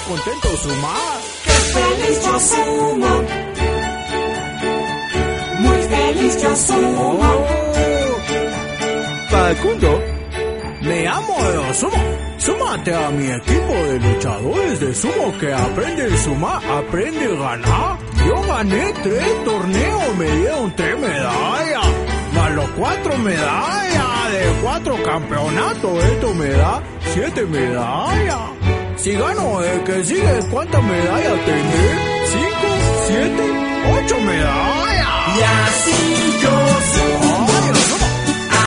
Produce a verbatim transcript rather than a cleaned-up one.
contento sumar. ¡Qué feliz yo sumo! Muy feliz yo sumo. Oh. Facundo, me amo de sumo. Súmate a mi equipo de luchadores de sumo que aprende a sumar, aprende a ganar. Yo gané tres torneos, me dieron tres medallas. Más los cuatro medallas de cuatro campeonatos, esto me da siete medallas. Si gano el que sigue, ¿cuántas medallas tendré? ¿Cinco? ¿Siete? ¿Ocho medallas? Y así yo sumo.